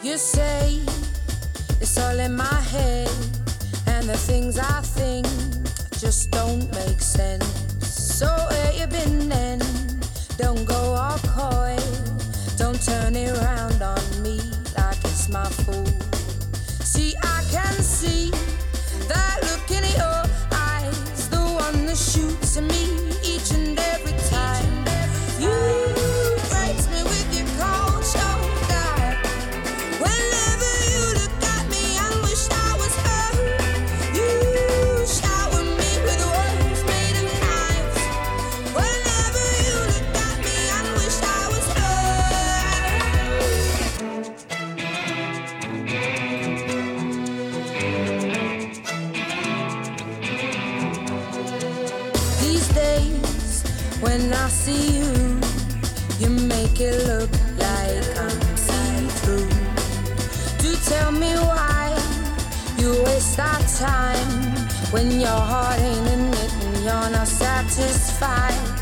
You say it's all in my head, and the things I think just don't make sense. So where you been then? Don't go all coy. Don't turn it around on me like it's my fault. See, I can see that look in your eyes, the one that shoots at me each and every time. You breaks me with your cold shoulder. Whenever you look at me, I wish I was her. You shower me with words made of knives. Whenever you look at me, I wish I was her. These days, when I see you, you make it look like I'm see-through. Do tell me why you waste our time when your heart ain't in it and you're not satisfied.